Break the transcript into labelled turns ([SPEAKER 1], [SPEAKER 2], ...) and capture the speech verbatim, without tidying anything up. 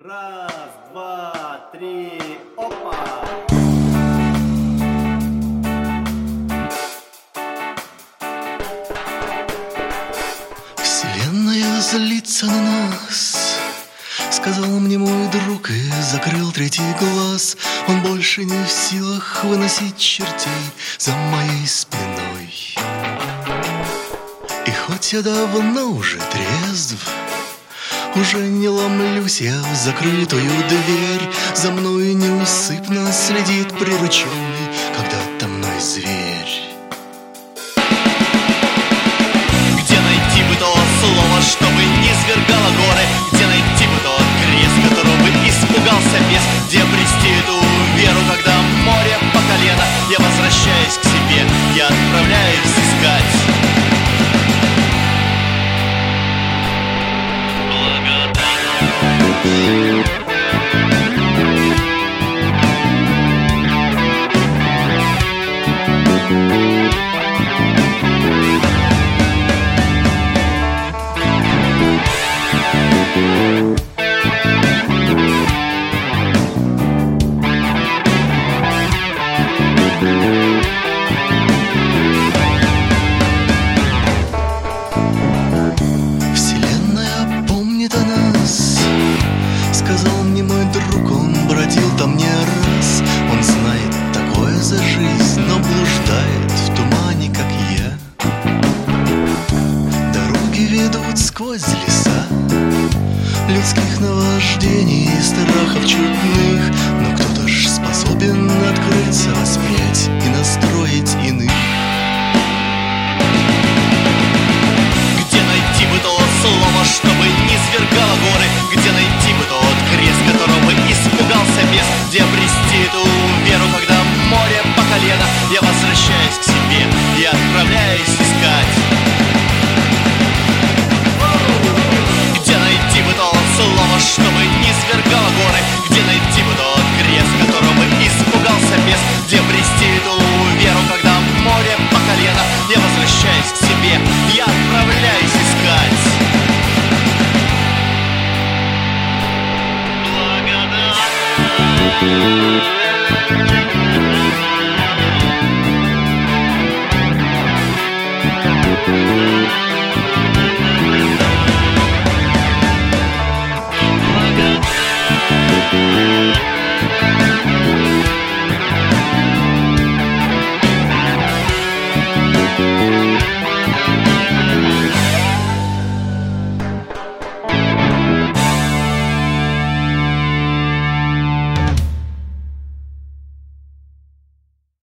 [SPEAKER 1] Раз, два, три, опа!
[SPEAKER 2] Вселенная злится на нас, сказал мне мой друг и закрыл третий глаз. Он больше не в силах выносить чертей за моей спиной. И хоть я давно уже трезв, уже не ломлюсь я в закрытую дверь. За мной неусыпно следит прирученный когда-то мной зверь.
[SPEAKER 3] Где найти бы то слово, чтобы не свергало горы? Где найти бы тот крест, которого бы испугался бес? Где обрести эту веру, когда море по колено? Я возвращаюсь к себе, я отправляюсь искать.
[SPEAKER 2] Вселенная помнит о нас, сказал мне мой друг, он бродил там не раз. Он знает такое за жизнь, но блуждает в тумане, как я. Дороги ведут сквозь леса людских наваждений и страхов чудных, но кто-то ж способен открыться, воспрять и настроить иных.
[SPEAKER 3] Где найти бы то слово, чтобы не свергало горы? Где найти бы тот крест, которого бы испугался бес? Где обрести эту веру, когда море по колено? Я возвращаюсь к себе, я отправляюсь искать. Где найти бы то слово, чтобы не свергало горы? Где найти бы тот крест, которого бы испугался бес? Где обрести эту веру, когда море по колено? Я возвращаюсь к себе, я отправляюсь искать. Благодать.